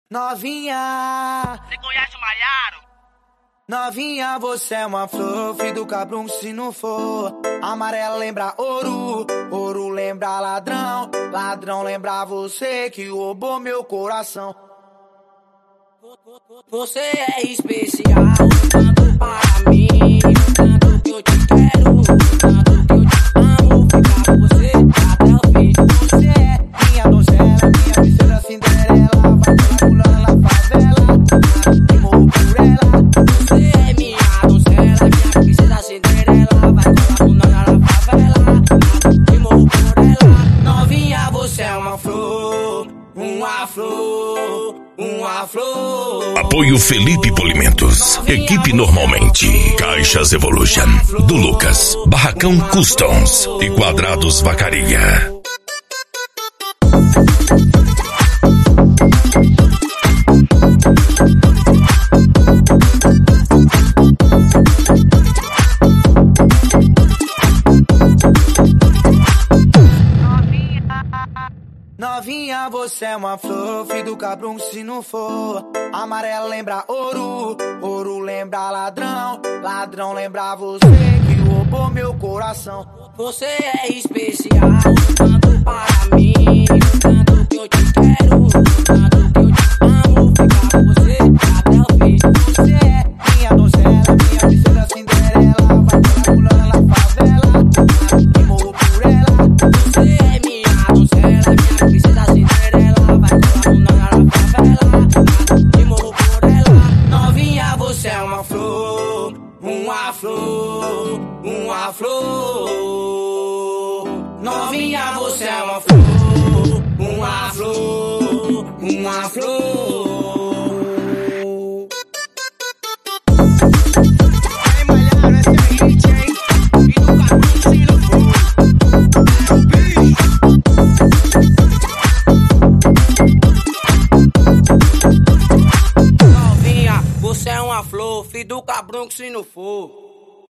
Novinha, você conhece o Maiaro? novinha, você é uma flor, filho do cabrão se não for. Amarelo lembra ouro, ouro lembra ladrão, ladrão lembra você que roubou meu coração. Você é especial, tanto para mim, tanto que eu te quero, tanto que eu te amo, ficar com você até o fim. Você é minha donzela, minha princesa Cinderela, vai pulando na favela, e morro por ela. Você é minha donzela, minha princesa Cinderela, vai pulando na favela, e morro por ela. Novinha, você é uma flor, uma flor, uma flor. Apoio Felipe Polimentos. Equipe Normalmente. Caixas Evolution. Do Lucas. Barracão Customs. E Quadrados Vacaria. Novinha, você é uma flor, filho do cabrão se não for. Amarelo lembra ouro, ouro lembra ladrão, ladrão lembra você que roubou meu coração. Você é especial, tanto para mim, tanto que eu te quero, tanto que eu te amo, ficar com você até o fim. Você é minha donzela, minha princesa Cinderela, vai pulando na favela, e morro por ela. Você é minha donzela, minha princesa Cinderela, vai pulando na favela, e morro por ela. Novinha, você é uma flor, uma flor, uma flor. Novinha, você é uma flor, uma flor, uma flor. Ei, Maiaro, essa é hit, hein? E do cabrão se não for. É o bicho. Novinha, você é uma flor, filho do cabrão que se não for.